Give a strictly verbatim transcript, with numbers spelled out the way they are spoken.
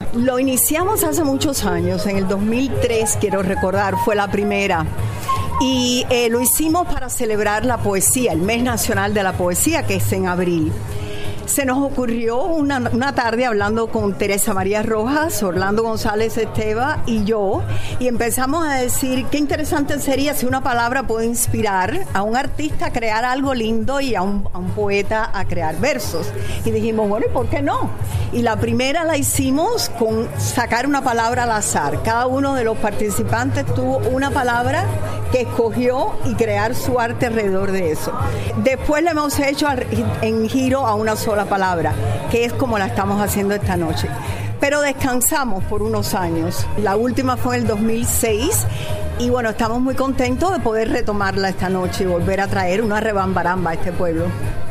Lo iniciamos hace muchos años, en el dos mil tres, quiero recordar, fue la primera. Y eh, lo hicimos para celebrar la poesía, el Mes Nacional de la Poesía, que es en abril. Se nos ocurrió una, una tarde hablando con Teresa María Rojas, Orlando González Esteva y yo, y empezamos a decir qué interesante sería si una palabra puede inspirar a un artista a crear algo lindo y a un, a un poeta a crear versos. Y dijimos, bueno, ¿y por qué no? Y la primera la hicimos con sacar una palabra al azar. Cada uno de los participantes tuvo una palabra que escogió y crear su arte alrededor de eso. Después le hemos hecho en giro a una sola palabra, que es como la estamos haciendo esta noche. Pero descansamos por unos años. La última fue en el dos mil seis y bueno, estamos muy contentos de poder retomarla esta noche y volver a traer una rebambaramba a este pueblo.